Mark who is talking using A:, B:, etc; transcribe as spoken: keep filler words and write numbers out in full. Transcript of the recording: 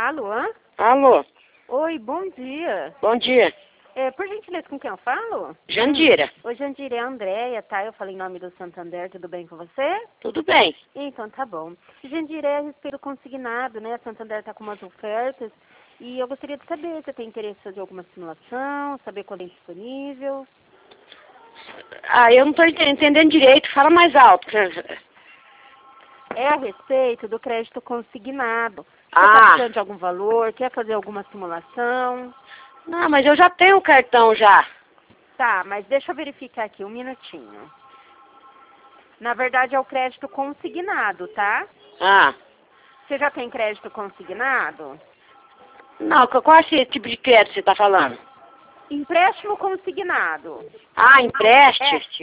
A: Alô?
B: Alô,
A: Oi, bom dia.
B: bom dia.
A: É, por gentileza, com quem eu falo?
B: Jandira,
A: Oi, Jandira, é a Andréia, tá? Eu falei em nome do Santander, tudo bem com você?
B: tudo bem?
A: Então, tá bom. Jandira, é a respeito do consignado, né? A Santander tá com umas ofertas e eu gostaria de saber se você tem interesse em fazer alguma simulação, saber quando é disponível.
B: Ah, eu não estou entendendo direito, fala mais alto.
A: É a respeito do crédito consignado. Você
B: Ah.
A: tá precisando de algum valor, quer fazer alguma simulação?
B: Não, mas eu já tenho o cartão já.
A: Tá, mas deixa eu verificar aqui, um minutinho. Na verdade é o crédito consignado, tá?
B: Ah,
A: Você já tem crédito consignado?
B: não, qual é esse tipo de crédito você está falando?
A: Empréstimo consignado.
B: Ah, empréstimo.